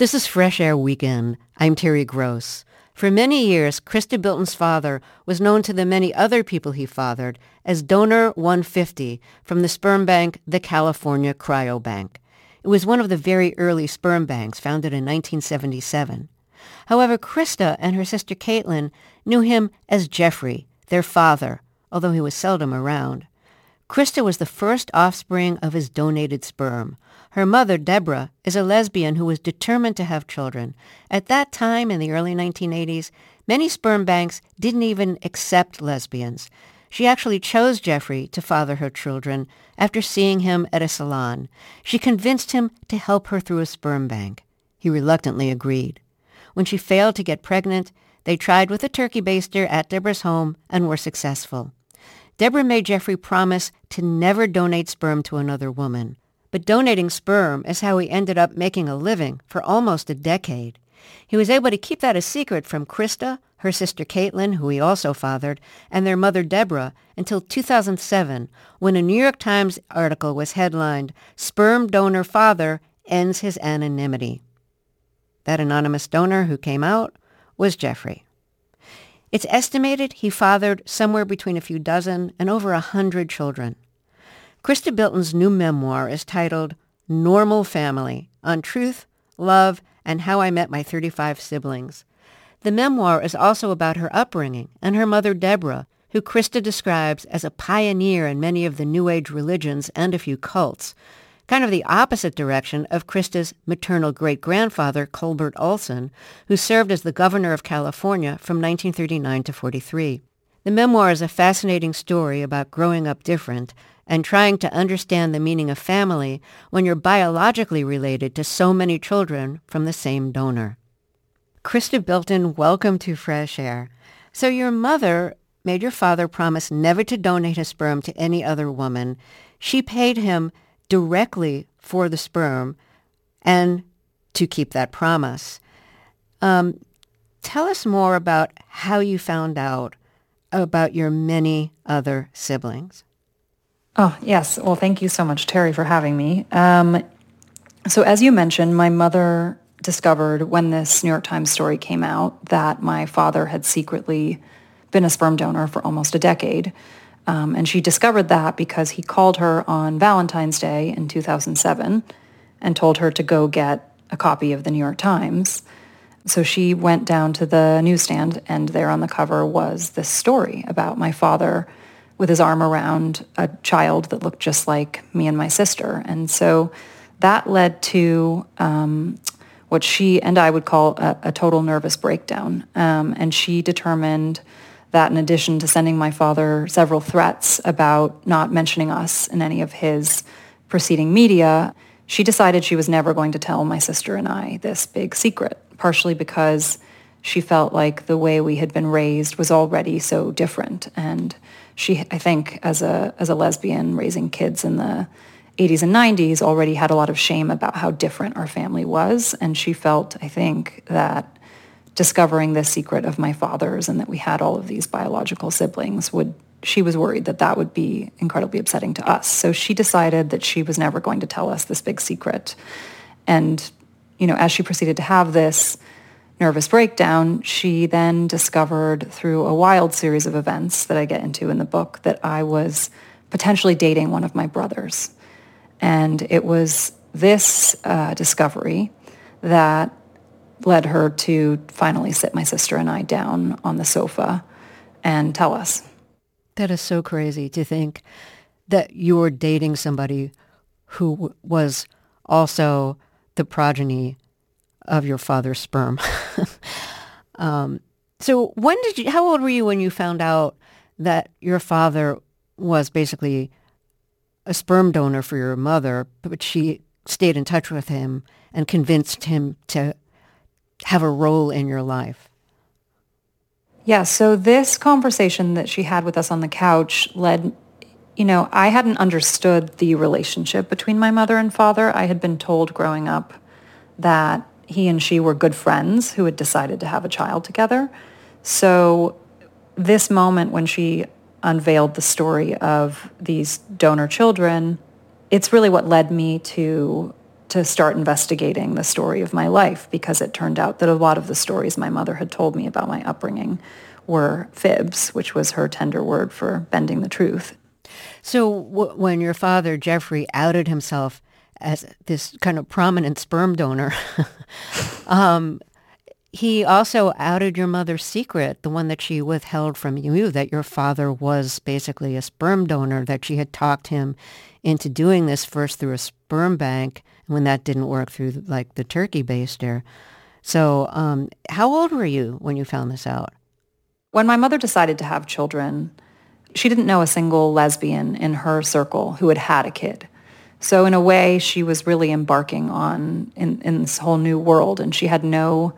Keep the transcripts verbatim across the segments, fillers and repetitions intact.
This is Fresh Air Weekend. I'm Terry Gross. For many years, Christa Bilton's father was known to the many other people he fathered as Donor one fifty from the sperm bank, the California Cryobank. It was one of the very early sperm banks, founded in nineteen seventy-seven. However, Christa and her sister Caitlin knew him as Jeffrey, their father, although he was seldom around. Christa was the first offspring of his donated sperm. Her mother, Deborah, is a lesbian who was determined to have children. At that time, in the early nineteen eighties, many sperm banks didn't even accept lesbians. She actually chose Jeffrey to father her children after seeing him at a salon. She convinced him to help her through a sperm bank. He reluctantly agreed. When she failed to get pregnant, they tried with a turkey baster at Deborah's home and were successful. Deborah made Jeffrey promise to never donate sperm to another woman. But donating sperm is how he ended up making a living for almost a decade. He was able to keep that a secret from Christa, her sister Caitlin, who he also fathered, and their mother Deborah until two thousand seven, when a New York Times article was headlined, "Sperm Donor Father Ends His Anonymity." That anonymous donor who came out was Jeffrey. It's estimated he fathered somewhere between a few dozen and over a hundred children. Christa Bilton's new memoir is titled Normal Family, on truth, love, and how I met my thirty-five siblings. The memoir is also about her upbringing and her mother Deborah, who Christa describes as a pioneer in many of the New Age religions and a few cults, kind of the opposite direction of Christa's maternal great-grandfather, Colbert Olson, who served as the governor of California from nineteen thirty-nine to forty-three. The memoir is a fascinating story about growing up different and trying to understand the meaning of family when you're biologically related to so many children from the same donor. Christa Bilton, welcome to Fresh Air. So your mother made your father promise never to donate his sperm to any other woman. She paid him directly for the sperm and to keep that promise. Um, tell us more about how you found out about your many other siblings. Oh, yes. Well, thank you so much, Terry, for having me. Um, so as you mentioned, my mother discovered when this New York Times story came out that my father had secretly been a sperm donor for almost a decade. Um, and she discovered that because he called her on Valentine's Day in two thousand seven and told her to go get a copy of the New York Times. So she went down to the newsstand, and there on the cover was this story about my father with his arm around a child that looked just like me and my sister. And so that led to um, what she and I would call a, a total nervous breakdown. Um, and she determined that in addition to sending my father several threats about not mentioning us in any of his preceding media, she decided she was never going to tell my sister and I this big secret, partially because she felt like the way we had been raised was already so different. And she, I think, as a as a lesbian raising kids in the eighties and nineties, already had a lot of shame about how different our family was. And she felt, I think, that discovering this secret of my father's and that we had all of these biological siblings would, she was worried that that would be incredibly upsetting to us. So she decided that she was never going to tell us this big secret. And, you know, as she proceeded to have this nervous breakdown, she then discovered through a wild series of events that I get into in the book that I was potentially dating one of my brothers. And it was this uh, discovery that led her to finally sit my sister and I down on the sofa and tell us. That is so crazy to think that you were dating somebody who w- was also the progeny of your father's sperm. um, so when did you, how old were you when you found out that your father was basically a sperm donor for your mother, but she stayed in touch with him and convinced him to have a role in your life? Yeah, so this conversation that she had with us on the couch led, you know, I hadn't understood the relationship between my mother and father. I had been told growing up that he and she were good friends who had decided to have a child together. So this moment when she unveiled the story of these donor children, it's really what led me to to start investigating the story of my life, because it turned out that a lot of the stories my mother had told me about my upbringing were fibs, which was her tender word for bending the truth. So w- when your father, Jeffrey, outed himself as this kind of prominent sperm donor, um, he also outed your mother's secret, the one that she withheld from you, that your father was basically a sperm donor, that she had talked him into doing this first through a sperm bank, and when that didn't work, through like the turkey baster. So um, how old were you when you found this out? When my mother decided to have children, she didn't know a single lesbian in her circle who had had a kid. So in a way, she was really embarking on in, in this whole new world, and she had no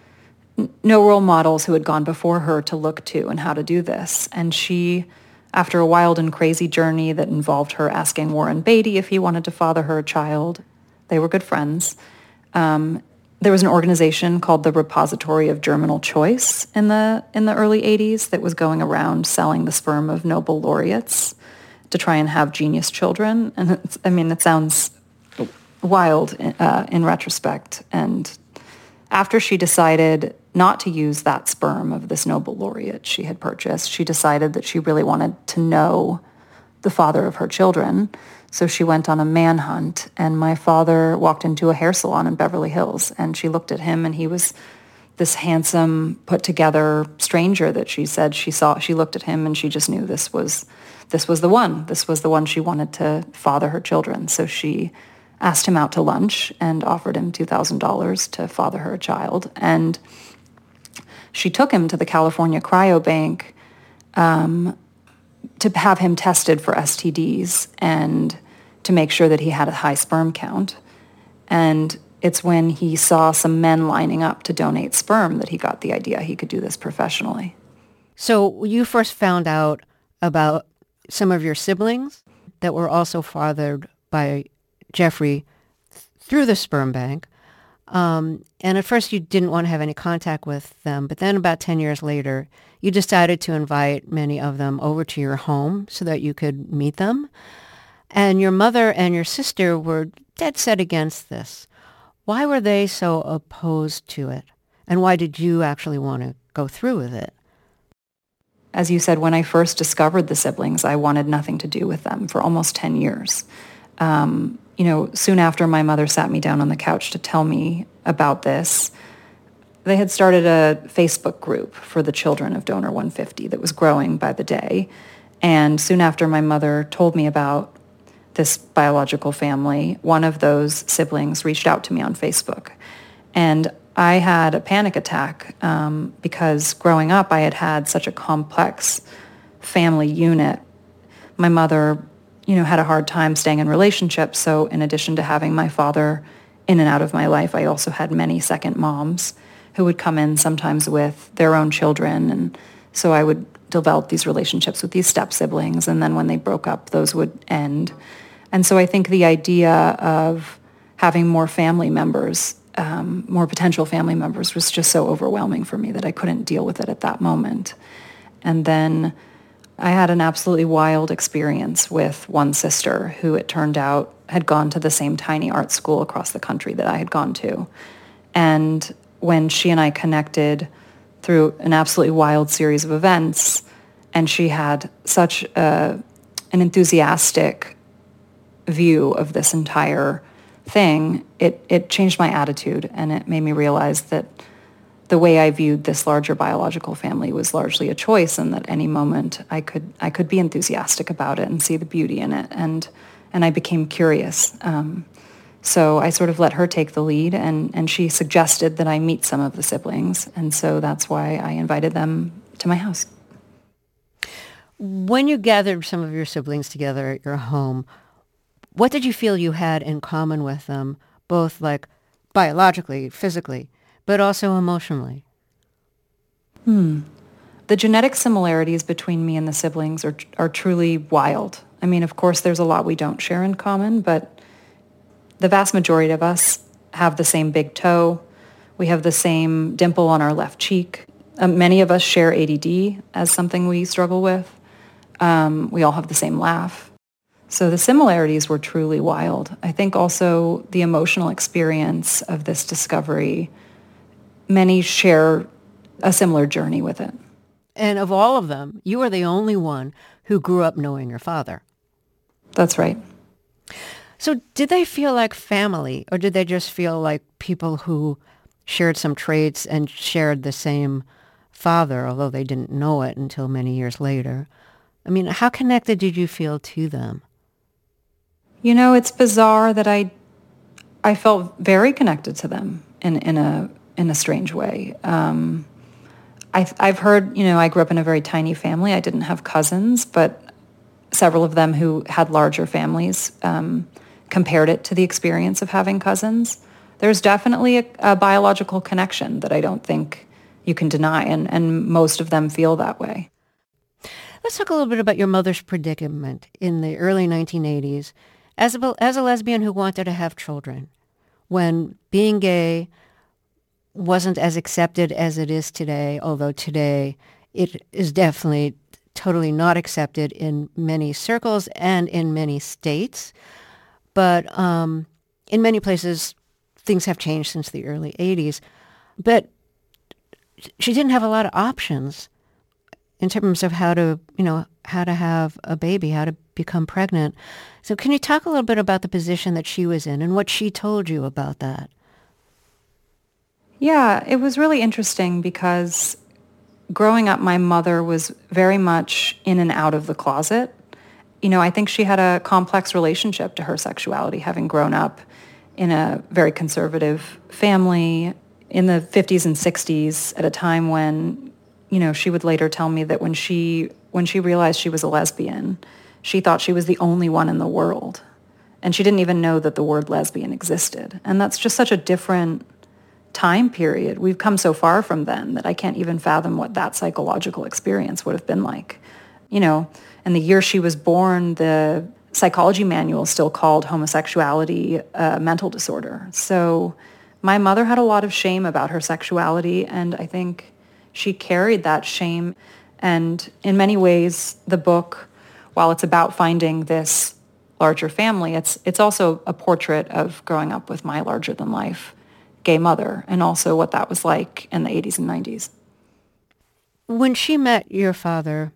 no role models who had gone before her to look to and how to do this. And she, after a wild and crazy journey that involved her asking Warren Beatty if he wanted to father her a child, they were good friends. Um, there was an organization called the Repository of Germinal Choice in the in the early eighties that was going around selling the sperm of Nobel laureates to try and have genius children. And it's, I mean, it sounds wild uh, in retrospect. And after she decided not to use that sperm of this Nobel laureate she had purchased, she decided that she really wanted to know the father of her children. So she went on a manhunt, and my father walked into a hair salon in Beverly Hills, and she looked at him, and he was this handsome, put-together stranger that she said she saw. She looked at him, and she just knew this was this was the one. This was the one she wanted to father her children. So she asked him out to lunch and offered him two thousand dollars to father her a child. And she took him to the California Cryobank um, to have him tested for S T Ds and to make sure that he had a high sperm count. And it's when he saw some men lining up to donate sperm that he got the idea he could do this professionally. So you first found out about some of your siblings that were also fathered by Jeffrey th- through the sperm bank. Um, and at first you didn't want to have any contact with them, but then about ten years later, you decided to invite many of them over to your home so that you could meet them. And your mother and your sister were dead set against this. Why were they so opposed to it? And why did you actually want to go through with it? As you said, when I first discovered the siblings, I wanted nothing to do with them for almost ten years. Um, you know, soon after my mother sat me down on the couch to tell me about this, they had started a Facebook group for the children of Donor one fifty that was growing by the day. And soon after my mother told me about this biological family, one of those siblings reached out to me on Facebook. And I had a panic attack um, because growing up I had had such a complex family unit. My mother, you know, had a hard time staying in relationships. So in addition to having my father in and out of my life, I also had many second moms who would come in sometimes with their own children. And so I would develop these relationships with these step siblings. And then when they broke up, those would end. And so I think the idea of having more family members, um, more potential family members, was just so overwhelming for me that I couldn't deal with it at that moment. And then I had an absolutely wild experience with one sister who, it turned out, had gone to the same tiny art school across the country that I had gone to. And when she and I connected through an absolutely wild series of events, and she had such a, an enthusiastic view of this entire thing, it, it changed my attitude, and it made me realize that the way I viewed this larger biological family was largely a choice, and that any moment I could I could be enthusiastic about it and see the beauty in it, and and I became curious. Um, so I sort of let her take the lead, and, and she suggested that I meet some of the siblings, and so that's why I invited them to my house. When you gathered some of your siblings together at your home, what did you feel you had in common with them, both like biologically, physically, but also emotionally? Hmm. The genetic similarities between me and the siblings are are truly wild. I mean, of course, there's a lot we don't share in common, but the vast majority of us have the same big toe. We have the same dimple on our left cheek. Um, many of us share A D D as something we struggle with. Um, we all have the same laugh. So the similarities were truly wild. I think also the emotional experience of this discovery, many share a similar journey with it. And of all of them, you are the only one who grew up knowing your father. That's right. So did they feel like family, or did they just feel like people who shared some traits and shared the same father, although they didn't know it until many years later? I mean, how connected did you feel to them? You know, it's bizarre that I I felt very connected to them in, in a in a strange way. Um, I've, I've heard, you know, I grew up in a very tiny family. I didn't have cousins, but several of them who had larger families um, compared it to the experience of having cousins. There's definitely a, a biological connection that I don't think you can deny, and, and most of them feel that way. Let's talk a little bit about your mother's predicament in the early nineteen eighties as a, as a lesbian who wanted to have children, when being gay wasn't as accepted as it is today, although today it is definitely totally not accepted in many circles and in many states. But um, in many places, things have changed since the early eighties. But she didn't have a lot of options in terms of how to, you know, how to have a baby, how to become pregnant. So can you talk a little bit about the position that she was in and what she told you about that? Yeah, it was really interesting because growing up, my mother was very much in and out of the closet. You know, I think she had a complex relationship to her sexuality, having grown up in a very conservative family in the fifties and sixties at a time when, you know, she would later tell me that when she when she realized she was a lesbian, she thought she was the only one in the world. And she didn't even know that the word lesbian existed. And that's just such a different time period. We've come so far from then that I can't even fathom what that psychological experience would have been like. You know, and the year she was born, the psychology manual still called homosexuality a mental disorder. So my mother had a lot of shame about her sexuality, and I think she carried that shame. And in many ways, the book, while it's about finding this larger family, it's it's also a portrait of growing up with my larger-than-life gay mother, and also what that was like in the eighties and nineties. When she met your father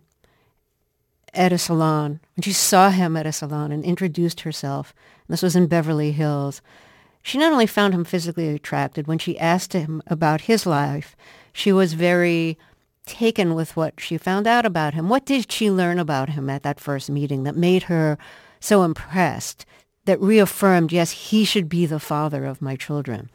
at a salon, when she saw him at a salon and introduced herself, and this was in Beverly Hills, she not only found him physically attractive, when she asked him about his life, she was very taken with what she found out about him. What did she learn about him at that first meeting that made her so impressed, that reaffirmed, yes, he should be the father of my children?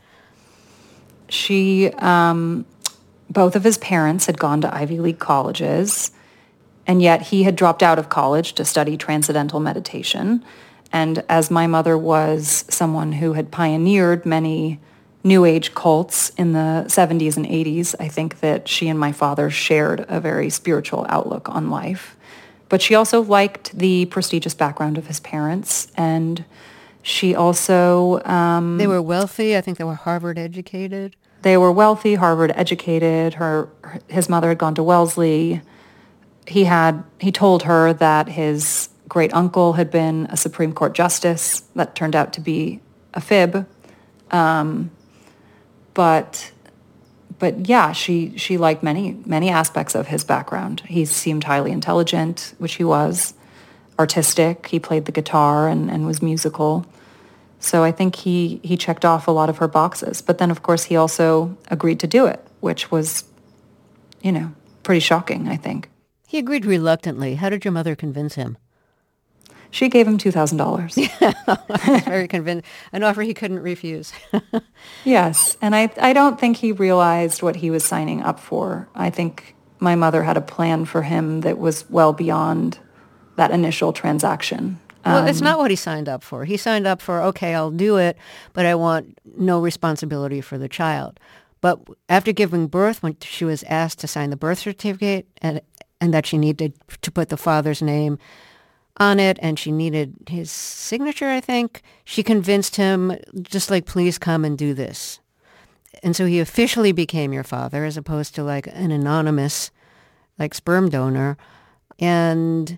She, um, both of his parents had gone to Ivy League colleges, and yet he had dropped out of college to study transcendental meditation. And as my mother was someone who had pioneered many New Age cults in the seventies and eighties, I think that she and my father shared a very spiritual outlook on life. But she also liked the prestigious background of his parents, and she also... Um, they were wealthy. I think they were Harvard educated. They were wealthy, Harvard educated. Her, his mother had gone to Wellesley. He had, he told her that his great uncle had been a Supreme Court justice. That turned out to be a fib. Um, but, but yeah, she, she liked many, many aspects of his background. He seemed highly intelligent, which he was, artistic. He played the guitar and, and was musical. So I think he, he checked off a lot of her boxes. But then, of course, he also agreed to do it, which was, you know, pretty shocking, I think. He agreed reluctantly. How did your mother convince him? She gave him two thousand dollars. Yeah, very convinced. An offer he couldn't refuse. Yes, and I, I don't think he realized what he was signing up for. I think my mother had a plan for him that was well beyond that initial transaction. Well, it's not what he signed up for. He signed up for, okay, I'll do it, but I want no responsibility for the child. But after giving birth, when she was asked to sign the birth certificate and and that she needed to put the father's name on it and she needed his signature, I think, she convinced him, just like, please come and do this. And so he officially became your father as opposed to like an anonymous, like, sperm donor. And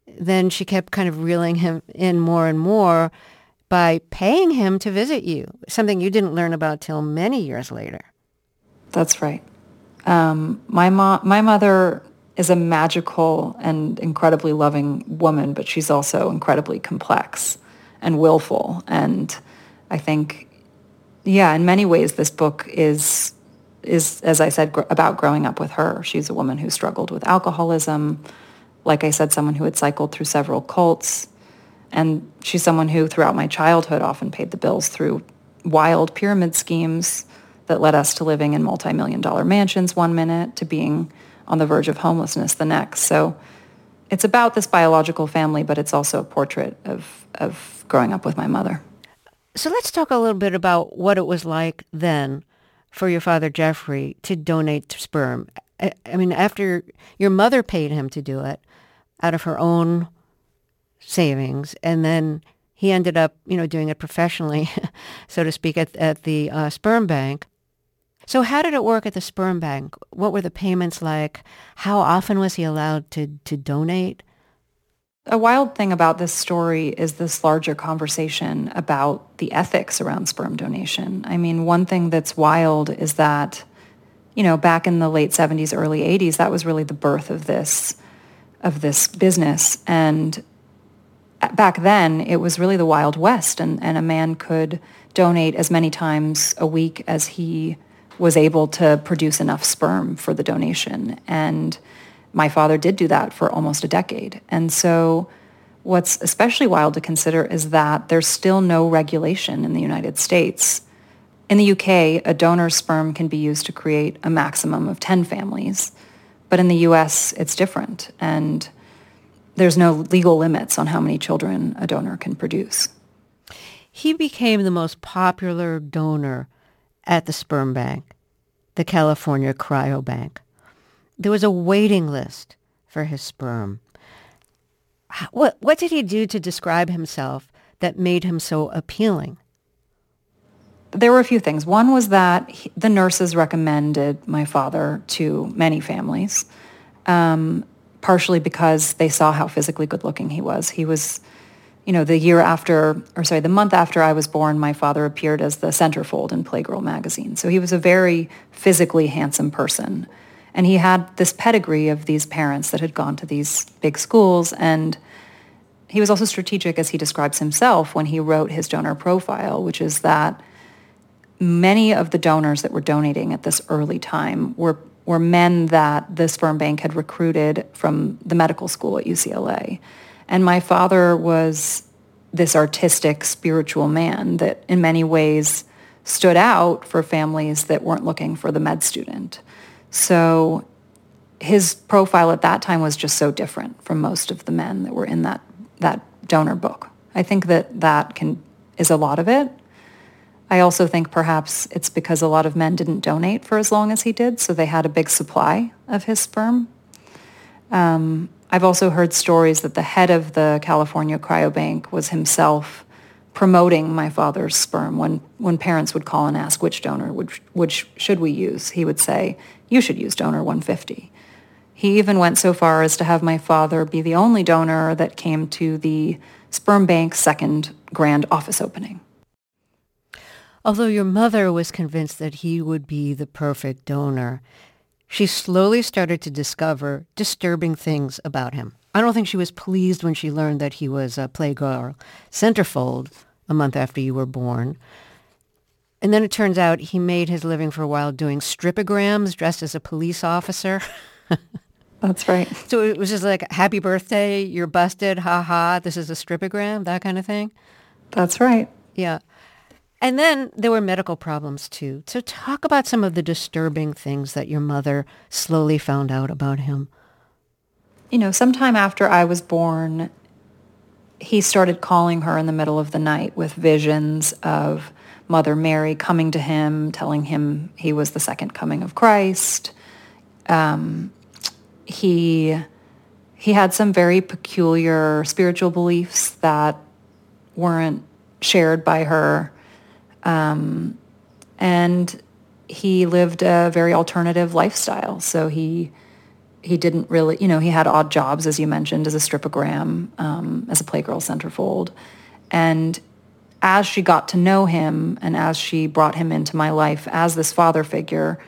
then she kept kind of reeling him in more and more by paying him to visit you, something you didn't learn about till many years later. That's right. Um, my mo- my mother is a magical and incredibly loving woman, but she's also incredibly complex and willful. And I think, yeah, in many ways, this book is, is as I said, gr- about growing up with her. She's a woman who struggled with alcoholism. Like I said, someone who had cycled through several cults. And she's someone who, throughout my childhood, often paid the bills through wild pyramid schemes that led us to living in multi-million dollar mansions one minute to being on the verge of homelessness the next. So it's about this biological family, but it's also a portrait of, of growing up with my mother. So let's talk a little bit about what it was like then for your father, Jeffrey, to donate sperm. I, I mean, after your mother paid him to do it out of her own savings, and then he ended up, you know, doing it professionally, so to speak, at, at the uh, sperm bank. So how did it work at the sperm bank? What were the payments like? How often was he allowed to, to donate? A wild thing about this story is this larger conversation about the ethics around sperm donation. I mean, one thing that's wild is that, you know, back in the late seventies, early eighties, that was really the birth of this, of this business. And back then, it was really the Wild West, and, and a man could donate as many times a week as he was able to produce enough sperm for the donation. And my father did do that for almost a decade. And so what's especially wild to consider is that there's still no regulation in the United States. In the U K, a donor's sperm can be used to create a maximum of ten families. But in the U S, it's different. And there's no legal limits on how many children a donor can produce. He became the most popular donor at the sperm bank, the California Cryobank. There was a waiting list for his sperm. What, what did he do to describe himself that made him so appealing? There were a few things. One was that he, the nurses recommended my father to many families, um, partially because they saw how physically good looking he was. He was, you know, the year after, or sorry, the month after I was born, my father appeared as the centerfold in Playgirl magazine. So he was a very physically handsome person. And he had this pedigree of these parents that had gone to these big schools. And he was also strategic, as he describes himself, when he wrote his donor profile, which is that many of the donors that were donating at this early time were, were men that the sperm bank had recruited from the medical school at U C L A. And my father was this artistic, spiritual man that in many ways stood out for families that weren't looking for the med student. So his profile at that time was just so different from most of the men that were in that, that donor book. I think that that can is a lot of it. I also think perhaps it's because a lot of men didn't donate for as long as he did, so they had a big supply of his sperm. Um, I've also heard stories that the head of the California Cryobank was himself promoting my father's sperm. When when parents would call and ask which donor would, which should we use, he would say, you should use donor one fifty. He even went so far as to have my father be the only donor that came to the sperm bank's second grand office opening. Although your mother was convinced that he would be the perfect donor, she slowly started to discover disturbing things about him. I don't think she was pleased when she learned that he was a Playgirl centerfold a month after you were born. And then it turns out he made his living for a while doing stripograms dressed as a police officer. That's right. So it was just like, happy birthday, you're busted, ha ha, this is a stripogram, that kind of thing? That's right. Yeah. And then there were medical problems too. So talk about some of the disturbing things that your mother slowly found out about him. You know, sometime after I was born, he started calling her in the middle of the night with visions of Mother Mary coming to him, telling him he was the second coming of Christ. Um, he he had some very peculiar spiritual beliefs that weren't shared by her. Um, and he lived a very alternative lifestyle. So he he didn't really, you know, he had odd jobs, as you mentioned, as a stripogram, um, as a Playgirl centerfold. And as she got to know him and as she brought him into my life as this father figure,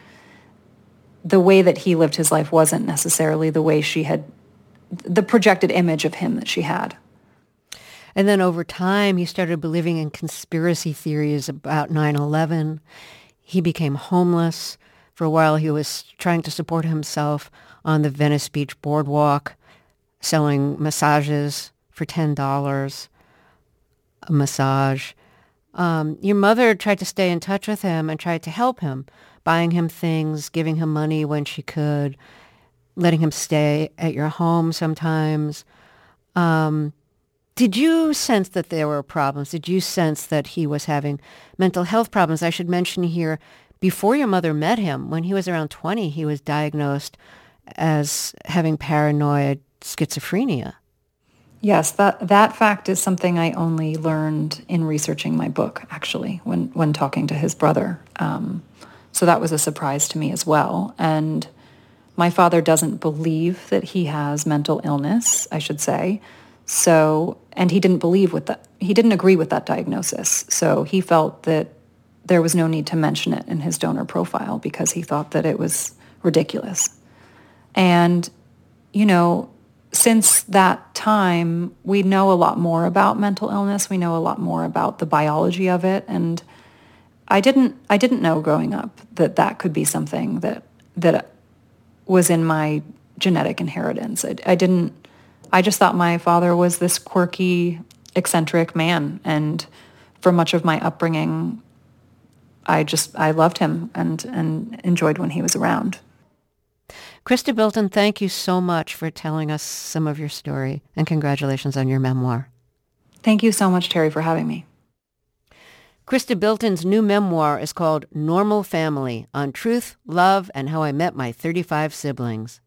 the way that he lived his life wasn't necessarily the way she had, the projected image of him that she had. And then over time, he started believing in conspiracy theories about nine eleven. He became homeless. For a while, he was trying to support himself on the Venice Beach boardwalk, selling massages for ten dollars a massage. Um, your mother tried to stay in touch with him and tried to help him, buying him things, giving him money when she could, letting him stay at your home sometimes. Um, did you sense that there were problems? Did you sense that he was having mental health problems? I should mention here, before your mother met him, when he was around twenty, he was diagnosed as having paranoid schizophrenia. Yes, that, that fact is something I only learned in researching my book, actually, when, when talking to his brother. Um, so that was a surprise to me as well. And my father doesn't believe that he has mental illness, I should say. So, and he didn't believe with that, he didn't agree with that diagnosis. So he felt that there was no need to mention it in his donor profile because he thought that it was ridiculous. And, you know, since that time, we know a lot more about mental illness. We know a lot more about the biology of it. And I didn't I didn't know growing up that that could be something that that was in my genetic inheritance. I, I didn't, I just thought my father was this quirky, eccentric man. And for much of my upbringing, I just, I loved him and, and enjoyed when he was around. Krista Bilton, thank you so much for telling us some of your story, and congratulations on your memoir. Thank you so much, Terry, for having me. Krista Bilton's new memoir is called Normal Family, on truth, love, and how I met my thirty-five siblings.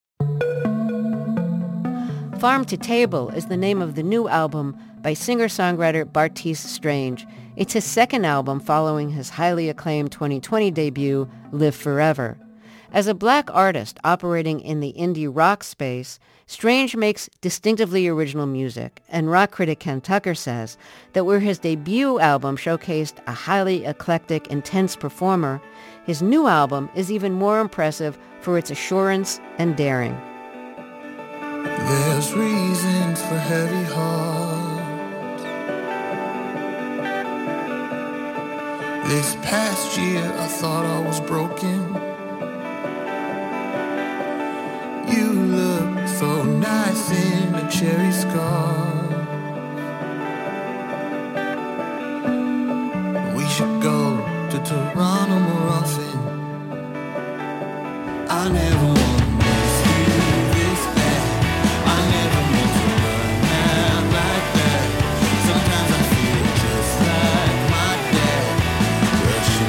Farm to Table is the name of the new album by singer-songwriter Bartees Strange. It's his second album following his highly acclaimed twenty twenty debut, Live Forever. As a black artist operating in the indie rock space, Strange makes distinctively original music, and rock critic Ken Tucker says that where his debut album showcased a highly eclectic, intense performer, his new album is even more impressive for its assurance and daring. There's reasons for heavy hearts. This past year I thought I was broken. You look so nice in a cherry scarf. We should go to Toronto more often. I never want to miss you this bad. I never meant to run out like that. Sometimes I feel just like my dad,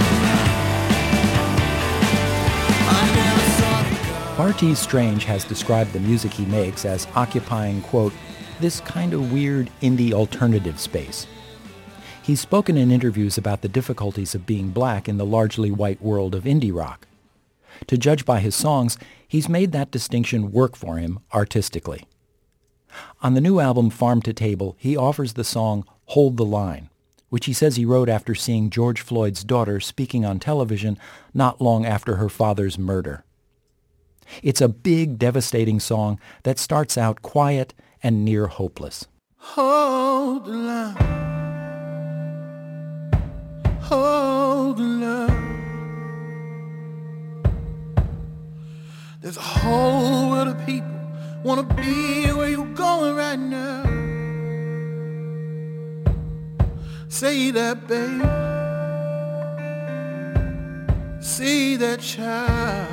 rushing around. I never saw the Bartees Strange has described the music he makes as occupying, quote, this kind of weird indie alternative space. He's spoken in interviews about the difficulties of being black in the largely white world of indie rock. To judge by his songs, he's made that distinction work for him artistically. On the new album Farm to Table, he offers the song Hold the Line, which he says he wrote after seeing George Floyd's daughter speaking on television not long after her father's murder. It's a big, devastating song that starts out quiet and near hopeless. Hold the line. Hold the line. There's a whole world of people wanna be where you're going right now. Say that, babe. See that child.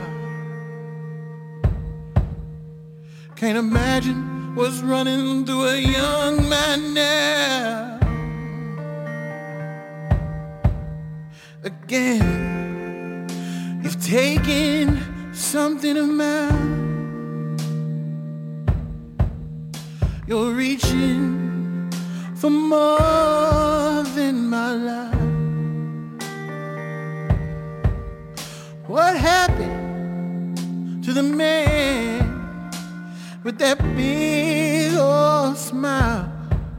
Can't imagine what's running through a young man now. Again, you've taken something of mine. You're reaching for more than my life. What happened to the man with that big old smile.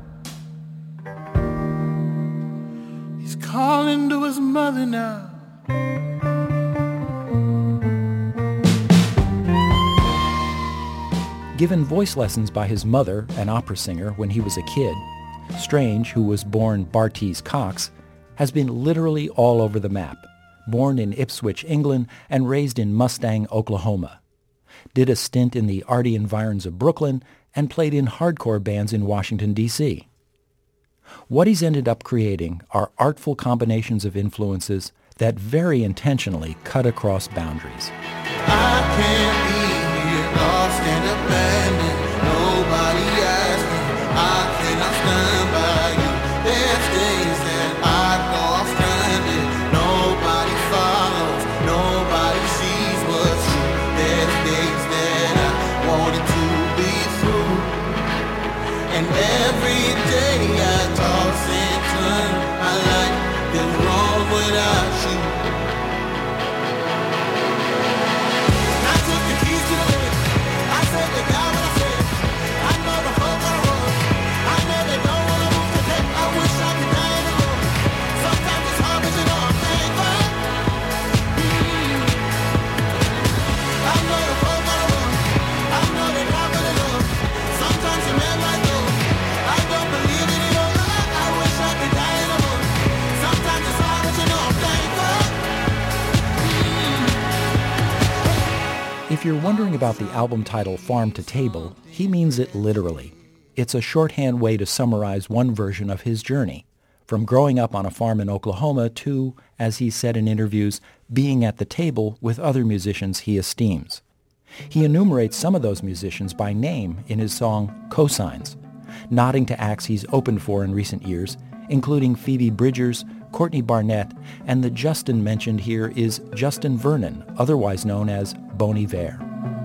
He's calling to his mother now. Given voice lessons by his mother, an opera singer, when he was a kid, Strange, who was born Bartees Cox, has been literally all over the map, born in Ipswich, England, and raised in Mustang, Oklahoma. Did a stint in the arty environs of Brooklyn, and played in hardcore bands in Washington, D C What he's ended up creating are artful combinations of influences that very intentionally cut across boundaries. I can't be here, lost and abandoned. Nobody asked me, I cannot stand by you. There's days that I go off stranded. Nobody follows, nobody sees what's true. There's days that I wanted to be through. And every day I toss and turn. My life is wrong without you. I took the keys to the limit. I said the guy when I said I know the fuck I was. I never know what I move today. I wish I could die in the road. Sometimes it's hard, but you know I'm thankful. Mm. I know the fuck I was. I know they're not gonna love. Sometimes a man like those. I don't believe it anymore. I, I wish I could die in the road. Sometimes it's hard, but you know I'm thankful. If you're wondering about the album title Farm to Table, he means it literally. It's a shorthand way to summarize one version of his journey, from growing up on a farm in Oklahoma to, as he said in interviews, being at the table with other musicians he esteems. He enumerates some of those musicians by name in his song Cosigns, nodding to acts he's opened for in recent years, including Phoebe Bridgers, Courtney Barnett, and the Justin mentioned here is Justin Vernon, otherwise known as Bon Iver.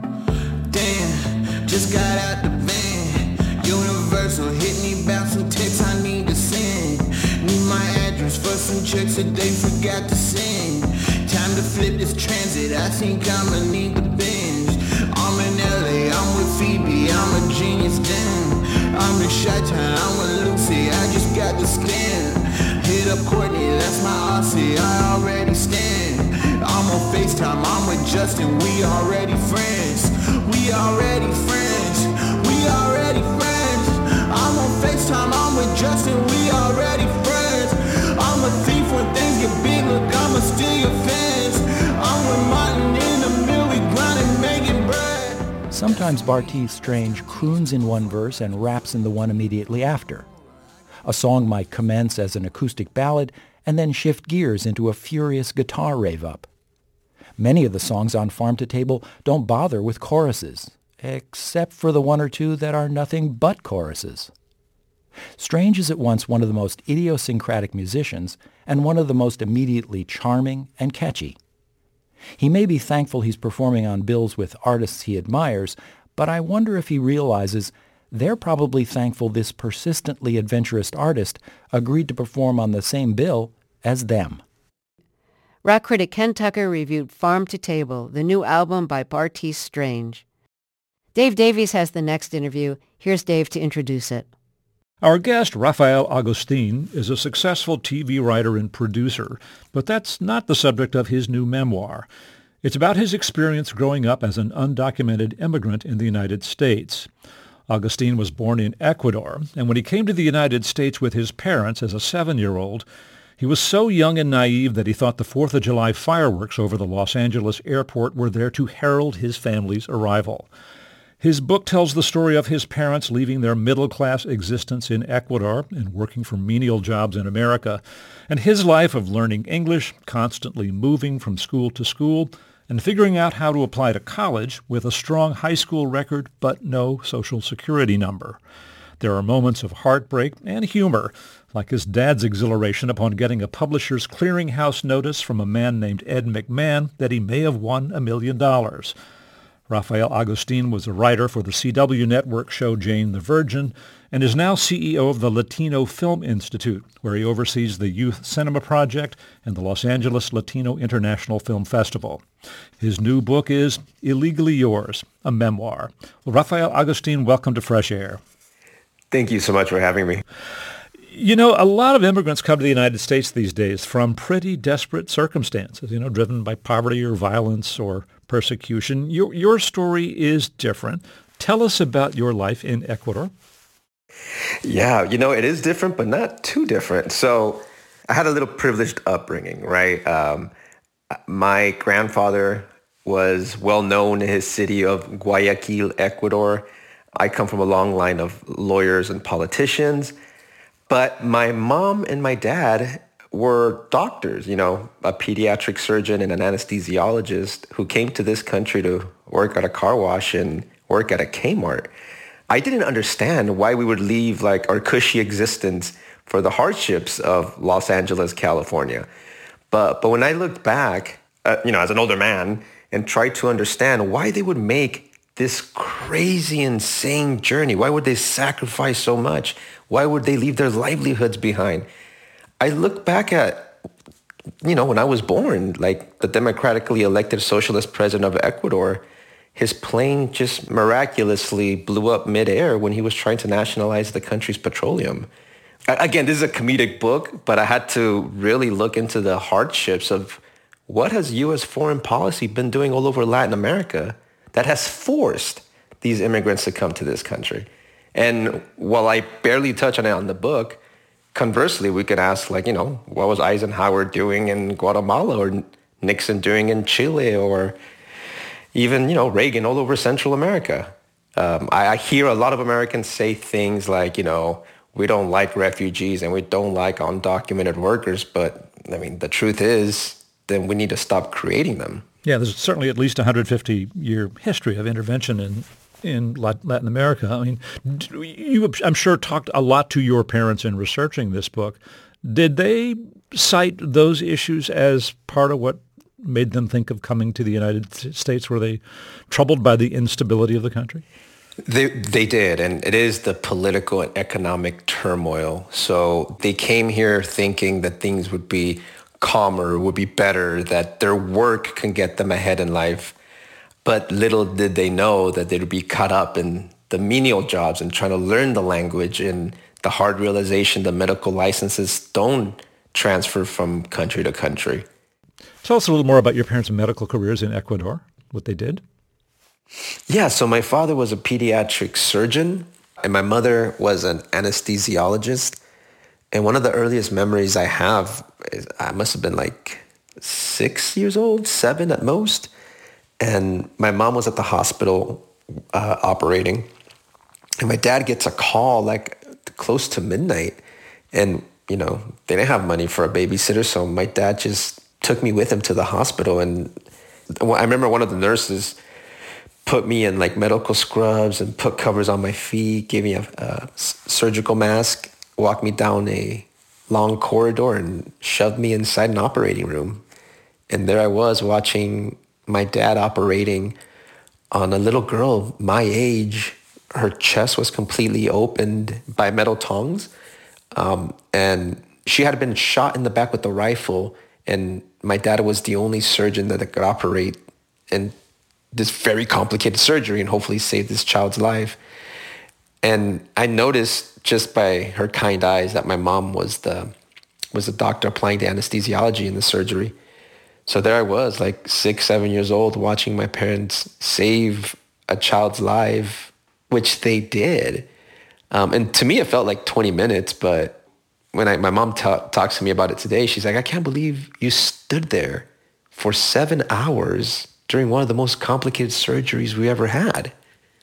Damn, just got out the van. Universal hit me about some texts I need to send. Need my address for some checks that they forgot to send. Time to flip this transit, I think I'ma need the binge. I'm in L A, I'm with Phoebe, I'm a genius damn. I'm in Chi-Town, I'm with Lucy, I just got the scan. Hit up Courtney, that's my Aussie, I already stand. I'm on FaceTime, I'm with Justin, we already friends. We already friends, we already friends. I'm on FaceTime, I'm with Justin, we already friends. I'm a thief when things get big, look, I'ma steal your fans. I'm with Martin in the mill, we grinding, making bread. Sometimes Bartees Strange croons in one verse and raps in the one immediately after. A song might commence as an acoustic ballad and then shift gears into a furious guitar rave-up. Many of the songs on Farm to Table don't bother with choruses, except for the one or two that are nothing but choruses. Strange is at once one of the most idiosyncratic musicians and one of the most immediately charming and catchy. He may be thankful he's performing on bills with artists he admires, but I wonder if he realizes they're probably thankful this persistently adventurous artist agreed to perform on the same bill as them. Rock critic Ken Tucker reviewed Farm to Table, the new album by Bartees Strange. Dave Davies has the next interview. Here's Dave to introduce it. Our guest, Rafael Agustin, is a successful T V writer and producer, but that's not the subject of his new memoir. It's about his experience growing up as an undocumented immigrant in the United States. Agustin was born in Ecuador, and when he came to the United States with his parents as a seven-year-old, he was so young and naive that he thought the Fourth of July fireworks over the Los Angeles airport were there to herald his family's arrival. His book tells the story of his parents leaving their middle-class existence in Ecuador and working for menial jobs in America, and his life of learning English, constantly moving from school to school, and figuring out how to apply to college with a strong high school record but no Social Security number. There are moments of heartbreak and humor, like his dad's exhilaration upon getting a publisher's clearinghouse notice from a man named Ed McMahon that he may have won a million dollars. Rafael Agustin was a writer for the C W network show Jane the Virgin and is now C E O of the Latino Film Institute, where he oversees the Youth Cinema Project and the Los Angeles Latino International Film Festival. His new book is Illegally Yours, a memoir. Well, Rafael Agustin, welcome to Fresh Air. Thank you so much for having me. You know, a lot of immigrants come to the United States these days from pretty desperate circumstances, you know, driven by poverty or violence or persecution. Your, your story is different. Tell us about your life in Ecuador. Yeah, you know, it is different, but not too different. So I had a little privileged upbringing, right? Um, my grandfather was well known in his city of Guayaquil, Ecuador. I come from a long line of lawyers and politicians. But my mom and my dad were doctors, you know, a pediatric surgeon and an anesthesiologist who came to this country to work at a car wash and work at a Kmart. I didn't understand why we would leave like our cushy existence for the hardships of Los Angeles, California. But but when I looked back, uh, you know, as an older man and tried to understand why they would make this crazy, insane journey, why would they sacrifice so much? Why would they leave their livelihoods behind? I look back at, you know, when I was born, like the democratically elected socialist president of Ecuador, his plane just miraculously blew up midair when he was trying to nationalize the country's petroleum. Again, this is a comedic book, but I had to really look into the hardships of what has U S foreign policy been doing all over Latin America that has forced these immigrants to come to this country. And while I barely touch on it on the book, conversely, we could ask, like, you know, what was Eisenhower doing in Guatemala or Nixon doing in Chile or even, you know, Reagan all over Central America? Um, I, I hear a lot of Americans say things like, you know, we don't like refugees and we don't like undocumented workers. But, I mean, the truth is, then we need to stop creating them. Yeah, there's certainly at least a one hundred fifty year history of intervention in in Latin America. I mean, you, I'm sure, talked a lot to your parents in researching this book. Did they cite those issues as part of what made them think of coming to the United States? Were they troubled by the instability of the country? They they did, and it is the political and economic turmoil. So they came here thinking that things would be calmer, would be better, that their work can get them ahead in life. But little did they know that they'd be caught up in the menial jobs and trying to learn the language and the hard realization that medical licenses don't transfer from country to country. Tell us a little more about your parents' medical careers in Ecuador, what they did. Yeah, so my father was a pediatric surgeon and my mother was an anesthesiologist. And one of the earliest memories I have is I must have been like six years old, seven at most. And my mom was at the hospital uh, operating. And my dad gets a call like close to midnight. And, you know, they didn't have money for a babysitter. So my dad just took me with him to the hospital. And I remember one of the nurses put me in like medical scrubs and put covers on my feet, gave me a, a surgical mask, walked me down a long corridor and shoved me inside an operating room. And there I was watching my dad operating on a little girl my age. Her chest was completely opened by metal tongs. Um, and she had been shot in the back with a rifle. And my dad was the only surgeon that could operate in this very complicated surgery and hopefully save this child's life. And I noticed just by her kind eyes that my mom was the was the doctor applying the anesthesiology in the surgery. So there I was, like six, seven years old, watching my parents save a child's life, which they did. Um, and to me, it felt like twenty minutes. But when I, my mom t- talks to me about it today, she's like, I can't believe you stood there for seven hours during one of the most complicated surgeries we ever had.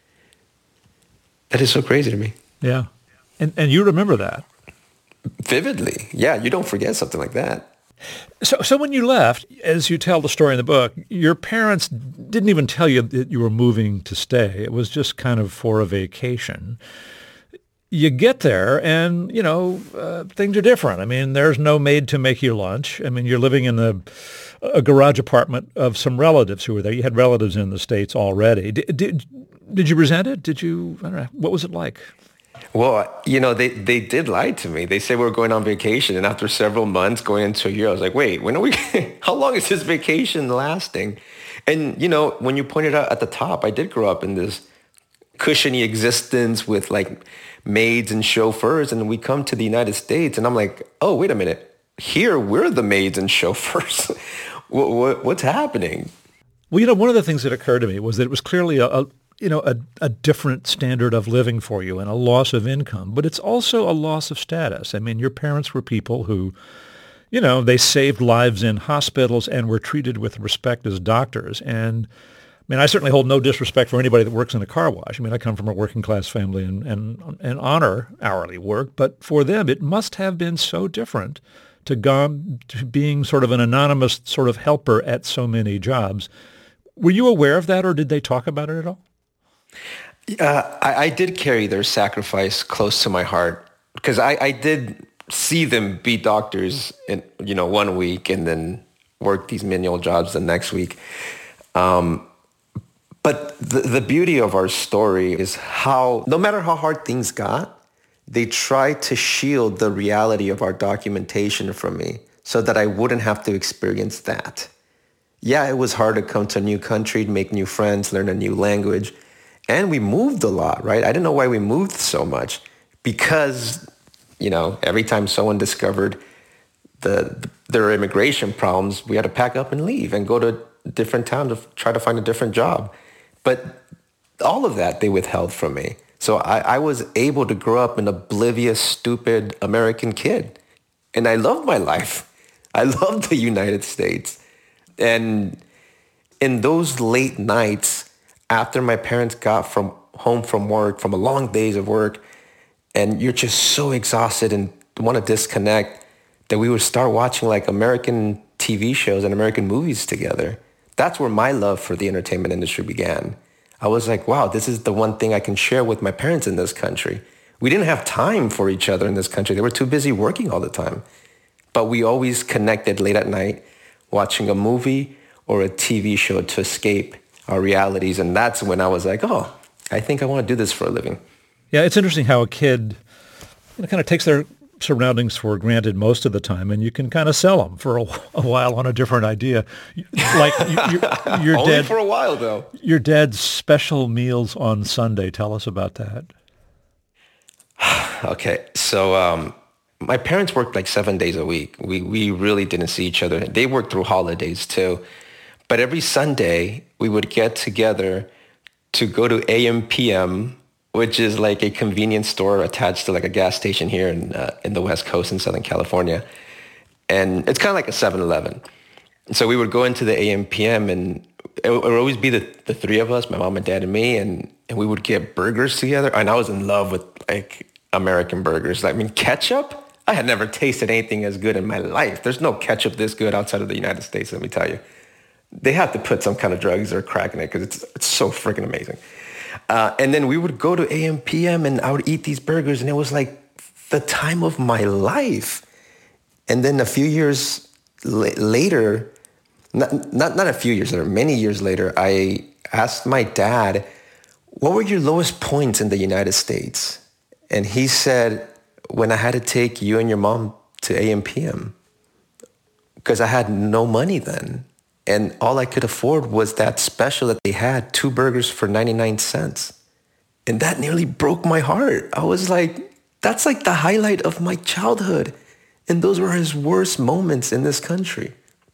That is so crazy to me. Yeah. And and you remember that? Vividly. Yeah, you don't forget something like that. So so when you left, as you tell the story in the book, your parents didn't even tell you that you were moving to stay. It was just kind of for a vacation. You get there and, you know, uh, things are different. I mean, there's no maid to make you lunch. I mean, you're living in a, a garage apartment of some relatives who were there. You had relatives in the States already. Did, did, did you resent it? Did you, I don't know, what was it like? Well, you know, they, they did lie to me. They said we were going on vacation. And after several months going into a year, I was like, wait, when are we, how long is this vacation lasting? And, you know, when you pointed out at the top, I did grow up in this cushiony existence with like maids and chauffeurs. And we come to the United States and I'm like, oh, wait a minute. Here, we're the maids and chauffeurs. what, what, what's happening? Well, you know, one of the things that occurred to me was that it was clearly a, a you know, a, a different standard of living for you and a loss of income, but it's also a loss of status. I mean, your parents were people who, you know, they saved lives in hospitals and were treated with respect as doctors. And I mean, I certainly hold no disrespect for anybody that works in a car wash. I mean, I come from a working class family and, and, and honor hourly work, but for them, it must have been so different to, gone, to being sort of an anonymous sort of helper at so many jobs. Were you aware of that, or did they talk about it at all? Uh, I, I did carry their sacrifice close to my heart because I, I did see them be doctors in, you know, one week and then work these menial jobs the next week. Um, but the, the beauty of our story is how, no matter how hard things got, they tried to shield the reality of our documentation from me so that I wouldn't have to experience that. Yeah, it was hard to come to a new country, make new friends, learn a new language. And we moved a lot, right? I didn't know why we moved so much because, you know, every time someone discovered the their immigration problems, we had to pack up and leave and go to a different town to try to find a different job. But all of that they withheld from me. So I, I was able to grow up an oblivious, stupid American kid. And I loved my life. I loved the United States. And in those late nights, after my parents got from home from work, from a long days of work, and you're just so exhausted and want to disconnect, that we would start watching like American T V shows and American movies together. That's where my love for the entertainment industry began. I was like, wow, this is the one thing I can share with my parents in this country. We didn't have time for each other in this country. They were too busy working all the time. But we always connected late at night, watching a movie or a T V show to escape our realities. And that's when I was like, oh, I think I want to do this for a living. Yeah, it's interesting how a kid, you know, kind of takes their surroundings for granted most of the time, and you can kind of sell them for a, a while on a different idea. Like you, your, your Only dad, for a while, though. Your dad's special meals on Sunday. Tell us about that. Okay, so um, my parents worked like seven days a week. We we really didn't see each other. They worked through holidays too. But every Sunday, we would get together to go to A M P M, which is like a convenience store attached to like a gas station here in uh, in the West Coast in Southern California. And it's kind of like a seven eleven. So we would go into the A M P M and it would always be the, the three of us, my mom and dad and me, and, and we would get burgers together. And I was in love with like American burgers. I mean, ketchup? I had never tasted anything as good in my life. There's no ketchup this good outside of the United States, let me tell you. They have to put some kind of drugs or crack in it because it's, it's so freaking amazing. Uh, and then we would go to A M P M and I would eat these burgers and it was like the time of my life. And then a few years l- later, not, not, not a few years later, many years later, I asked my dad, what were your lowest points in the United States? And he said, when I had to take you and your mom to A M P M because I had no money then. And all I could afford was that special that they had, two burgers for ninety-nine cents. And that nearly broke my heart. I was like, that's like the highlight of my childhood. And those were his worst moments in this country.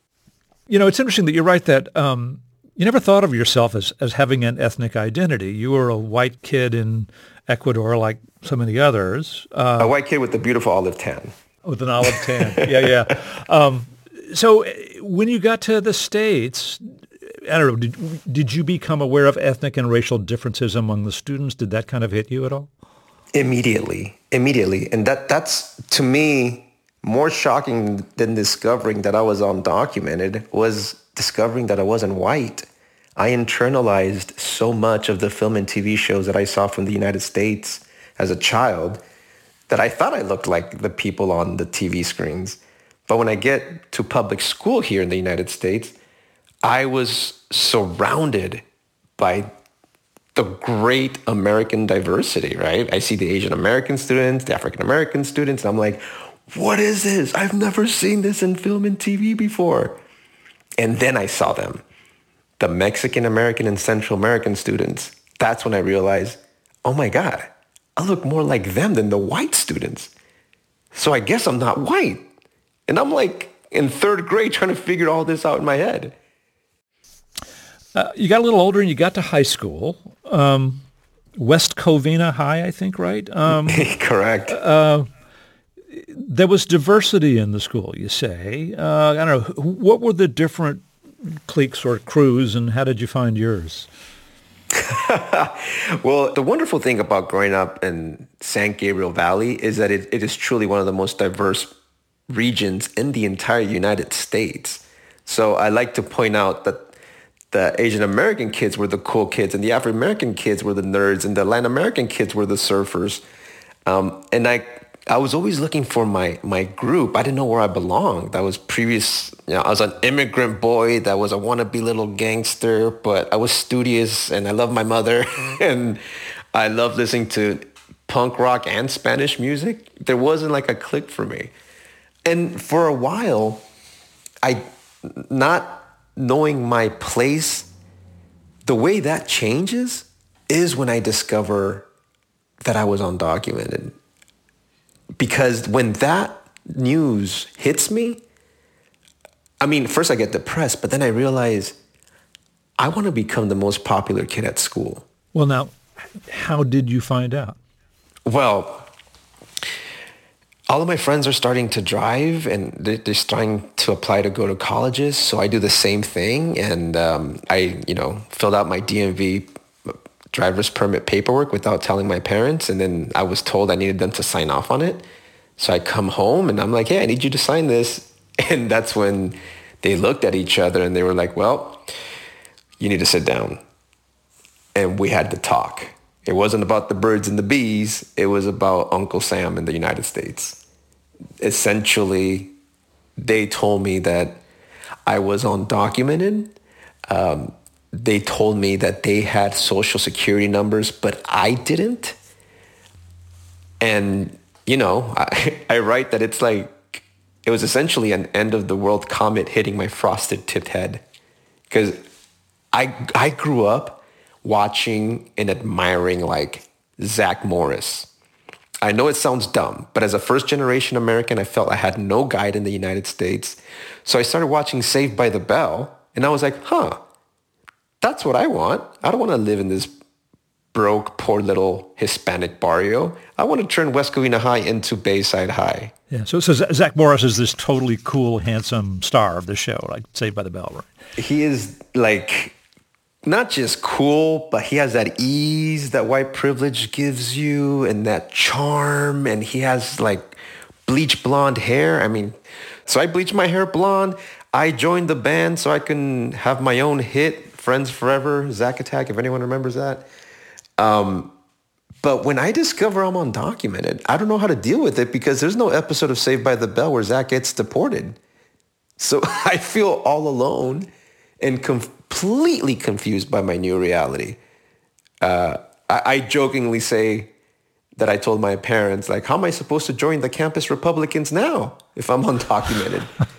You know, it's interesting that you're right that um, you never thought of yourself as, as having an ethnic identity. You were a white kid in Ecuador like so many others. Uh, a white kid with a beautiful olive tan. With an olive tan. yeah, yeah. Um, so when you got to the States, I don't know, did, did you become aware of ethnic and racial differences among the students? Did that kind of hit you at all? Immediately, immediately. And that that's, to me, more shocking than discovering that I was undocumented was discovering that I wasn't white. I internalized so much of the film and T V shows that I saw from the United States as a child that I thought I looked like the people on the T V screens. But when I get to public school here in the United States, I was surrounded by the great American diversity, right? I see the Asian American students, the African American students, and I'm like, what is this? I've never seen this in film and T V before. And then I saw them, the Mexican American and Central American students. That's when I realized, oh my God, I look more like them than the white students. So I guess I'm not white. And I'm like in third grade trying to figure all this out in my head. Uh, you got a little older and you got to high school. Um, West Covina High, I think, right? Um, Correct. Uh, there was diversity in the school, you say. Uh, I don't know. What were the different cliques or crews, and how did you find yours? Well, the wonderful thing about growing up in San Gabriel Valley is that it, it is truly one of the most diverse regions in the entire United States. So I like to point out that the Asian American kids were the cool kids, and the African American kids were the nerds, and the Latin American kids were the surfers. Um, and I I was always looking for my my group. I didn't know where I belonged. I was previous, you know, I was an immigrant boy that was a wannabe little gangster, but I was studious and I loved my mother and I loved listening to punk rock and Spanish music. There wasn't like a clique for me. And for a while, I, not knowing my place, the way that changes is when I discover that I was undocumented. Because when that news hits me, I mean, first I get depressed, but then I realize I want to become the most popular kid at school. Well, now, how did you find out? Well, all of my friends are starting to drive and they're, they're starting to apply to go to colleges. So I do the same thing. And um, I, you know, filled out my D M V driver's permit paperwork without telling my parents. And then I was told I needed them to sign off on it. So I come home and I'm like, hey, I need you to sign this. And that's when they looked at each other and they were like, well, you need to sit down. And we had to talk. It wasn't about the birds and the bees. It was about Uncle Sam in the United States. Essentially, they told me that I was undocumented. Um, they told me that they had social security numbers, but I didn't. And, you know, I, I write that it's like, it was essentially an end of the world comet hitting my frosted tipped head. Because I, I grew up watching and admiring like Zach Morris. I know it sounds dumb, but as a first generation American, I felt I had no guide in the United States. So I started watching Saved by the Bell and I was like, huh, that's what I want. I don't want to live in this broke, poor little Hispanic barrio. I want to turn West Covina High into Bayside High. Yeah, so, so Zach Morris is this totally cool, handsome star of the show, like Saved by the Bell, right? He is like not just cool, but he has that ease that white privilege gives you and that charm. And he has like bleach blonde hair. I mean, so I bleached my hair blonde. I joined the band so I can have my own hit, Friends Forever, Zack Attack, if anyone remembers that. Um, but when I discover I'm undocumented, I don't know how to deal with it because there's no episode of Saved by the Bell where Zach gets deported. So I feel all alone and completely confused by my new reality. Uh, I, I jokingly say that I told my parents, like, how am I supposed to join the campus Republicans now if I'm undocumented?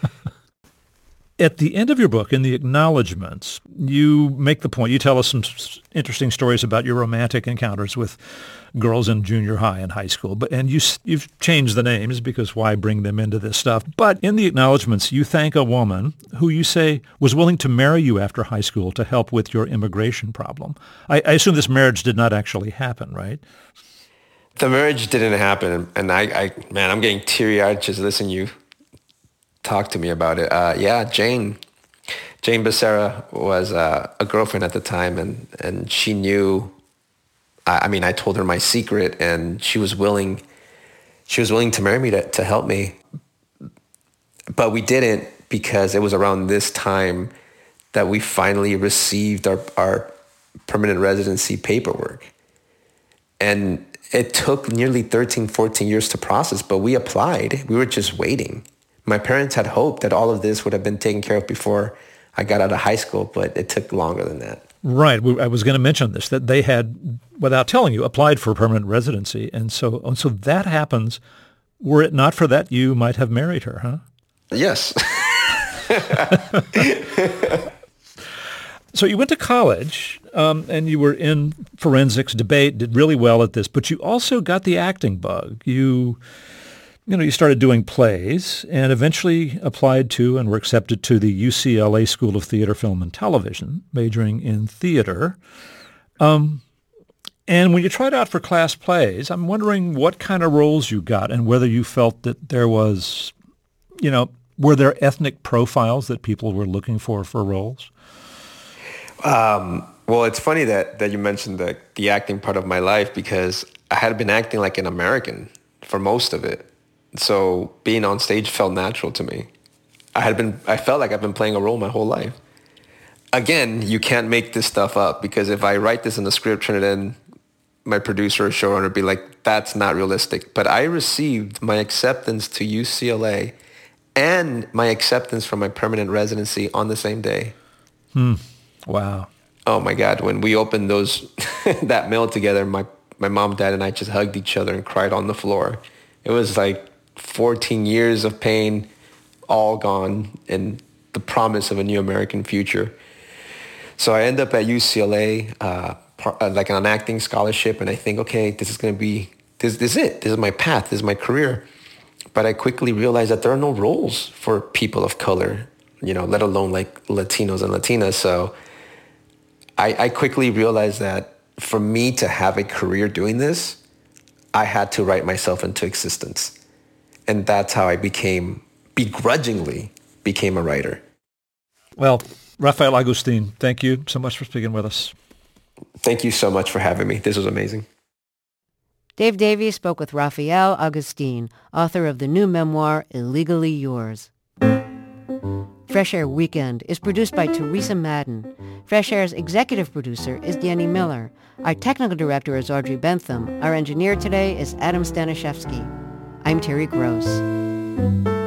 At the end of your book, in the acknowledgments, you make the point, you tell us some interesting stories about your romantic encounters with girls in junior high and high school, but and you, you've changed the names because why bring them into this stuff? But in the acknowledgments, you thank a woman who you say was willing to marry you after high school to help with your immigration problem. I, I assume this marriage did not actually happen, right? The marriage didn't happen, and I, I man, I'm getting teary-eyed just listening to you talk to me about it. Uh, yeah, Jane, Jane Becerra was uh, a girlfriend at the time, and and she knew. I, I mean, I told her my secret, and she was willing. She was willing to marry me to to help me, but we didn't because it was around this time that we finally received our our permanent residency paperwork, and it took nearly thirteen, fourteen years to process. But we applied. We were just waiting. My parents had hoped that all of this would have been taken care of before I got out of high school, but it took longer than that. Right. We- I was going to mention this, that they had, without telling you, applied for permanent residency. And so, and so that happens. Were it not for that, you might have married her, huh? Yes. So you went to college, um, and you were in forensics, debate, did really well at this, but you also got the acting bug. You, you know, you started doing plays and eventually applied to and were accepted to the U C L A School of Theater, Film, and Television, majoring in theater. Um, and when you tried out for class plays, I'm wondering what kind of roles you got and whether you felt that there was, you know, were there ethnic profiles that people were looking for for roles? Um, well, it's funny that, that you mentioned the, the acting part of my life because I had been acting like an American for most of it. So being on stage felt natural to me. I had been, I felt like I've been playing a role my whole life. Again, you can't make this stuff up because if I write this in the script and then my producer or showrunner would be like, that's not realistic. But I received my acceptance to U C L A and my acceptance for my permanent residency on the same day. Hmm. Wow. Oh my God. When we opened those, that mail together, my, my mom, dad, and I just hugged each other and cried on the floor. It was like fourteen years of pain, all gone, and the promise of a new American future. So I end up at U C L A, uh, like on an acting scholarship, and I think, okay, this is going to be, this, this is it. This is my path. This is my career. But I quickly realized that there are no roles for people of color, you know, let alone like Latinos and Latinas. So I, I quickly realized that for me to have a career doing this, I had to write myself into existence. And that's how I became, begrudgingly, became a writer. Well, Rafael Agustin, thank you so much for speaking with us. Thank you so much for having me. This was amazing. Dave Davies spoke with Rafael Agustin, author of the new memoir, Illegally Yours. Fresh Air Weekend is produced by Teresa Madden. Fresh Air's executive producer is Danny Miller. Our technical director is Audrey Bentham. Our engineer today is Adam Stanishevsky. I'm Terry Gross.